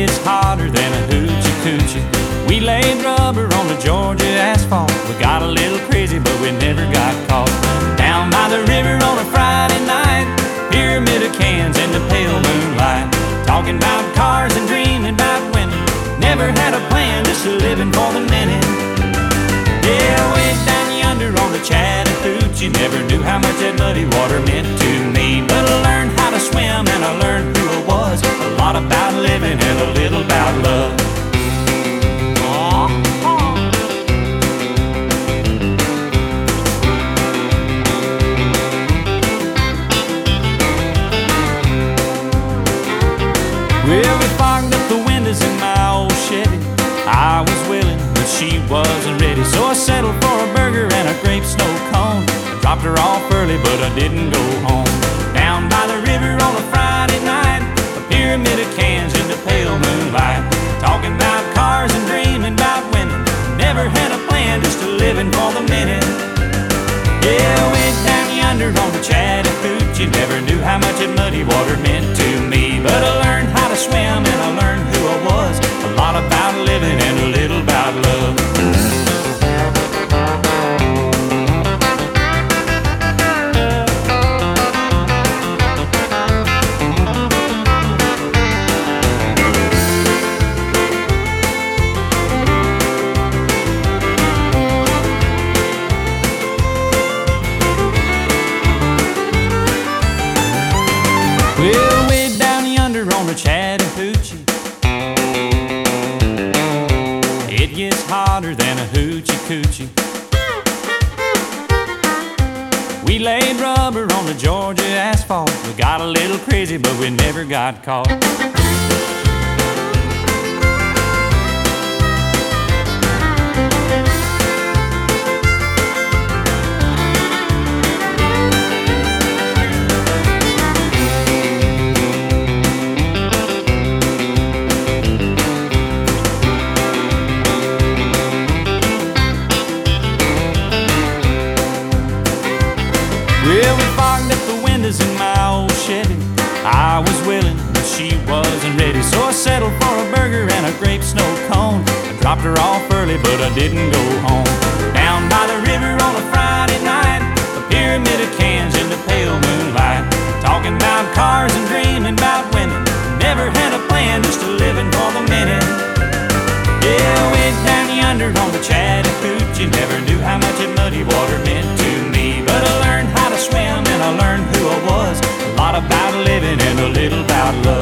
gets hotter than a hoochie coochie. We laid rubber on the Georgia asphalt. We got a little crazy, but we never got caught. Down by the river on a Friday night, pyramid of cans in the pale moonlight, talking about cars and dreaming about women. Never had a plan, just living for the minute. Yeah, way down yonder on the Chattahoochee, never knew how much that muddy water meant to me. But I learned how to swim and I learned who I was. A lot about living and a little about love. Well, we fogged up the windows in my old Chevy. I was willing, but she wasn't ready. So I settled for a burger and a grape snow cone. I dropped her off early, but I didn't go home. Down by the river on a Friday night, a pyramid of cans in the pale moonlight, talking about cars and dreaming about women. Never had a plan, just living for the minute. Yeah, way down yonder on the Chattahoochee, never knew how much that muddy water meant to me. But I learned how to swim and I learned who I was. A lot about living and a little about love. Well, way down yonder on the Chattahoochee, it gets hotter than a hoochie coochie. We laid rubber on the Georgia asphalt. We got a little crazy, but we never got caught. Well, we fogged up the windows in my old Chevy. I was willing, but she wasn't ready. So I settled for a burger and a grape snow cone. I dropped her off early, but I didn't go home. Down by the river on a Friday night, a pyramid of cans in the pale moonlight, talking about cars and dreaming about women. Never had a plan, just living for the minute. Yeah, way down yonder on the Chattahoochee, never knew how much that muddy water meant to me. But I learned how to swim and I learned who I was. A lot about living and a little about love.